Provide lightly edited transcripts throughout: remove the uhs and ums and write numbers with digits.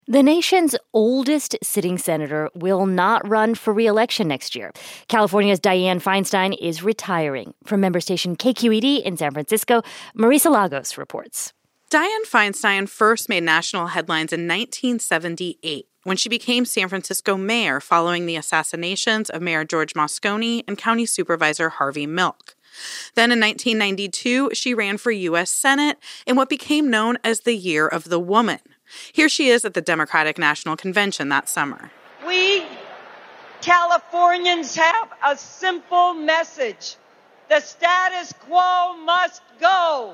The nation's oldest sitting senator will not run for re-election next year. California's Dianne Feinstein is retiring. From member station KQED in San Francisco, Marisa Lagos reports. Dianne Feinstein first made national headlines in 1978 when she became San Francisco mayor following the assassinations of Mayor George Moscone and County Supervisor Harvey Milk. Then in 1992, she ran for U.S. Senate in what became known as the Year of the Woman. Here she is at the Democratic National Convention that summer. We Californians have a simple message. The status quo must go.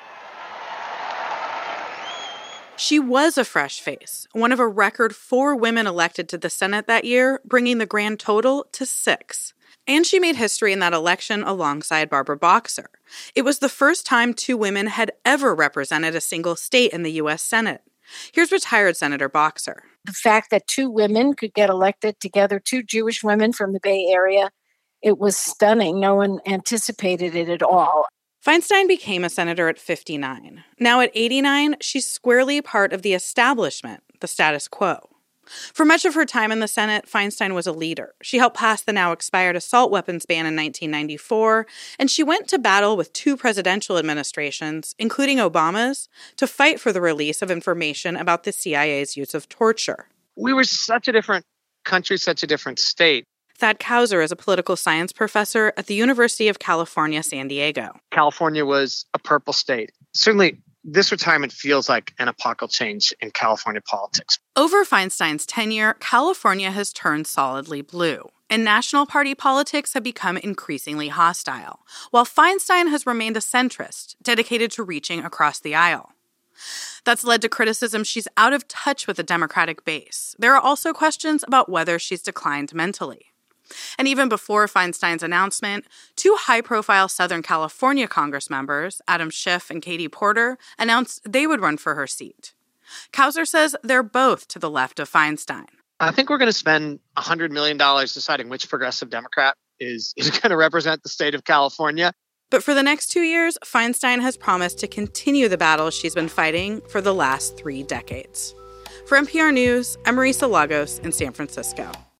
She was a fresh face, one of a record 4 women elected to the Senate that year, bringing the grand total to 6. And she made history in that election alongside Barbara Boxer. It was the first time 2 women had ever represented a single state in the U.S. Senate. Here's retired Senator Boxer. The fact that 2 women could get elected together, 2 Jewish women from the Bay Area, it was stunning. No one anticipated it at all. Feinstein became a senator at 59. Now at 89, she's squarely part of the establishment, the status quo. For much of her time in the Senate, Feinstein was a leader. She helped pass the now expired assault weapons ban in 1994, and she went to battle with 2 presidential administrations, including Obama's, to fight for the release of information about the CIA's use of torture. We were such a different country, such a different state. Thad Kauser is a political science professor at the University of California, San Diego. California was a purple state. Certainly, this retirement feels like an epochal change in California politics. Over Feinstein's tenure, California has turned solidly blue, and national party politics have become increasingly hostile, while Feinstein has remained a centrist, dedicated to reaching across the aisle. That's led to criticism she's out of touch with the Democratic base. There are also questions about whether she's declined mentally. And even before Feinstein's announcement, 2 high-profile Southern California Congress members, Adam Schiff and Katie Porter, announced they would run for her seat. Kauser says they're both to the left of Feinstein. I think we're going to spend $100 million deciding which progressive Democrat is going to represent the state of California. But for the next 2 years, Feinstein has promised to continue the battle she's been fighting for the last 3 decades. For NPR News, I'm Marisa Lagos in San Francisco.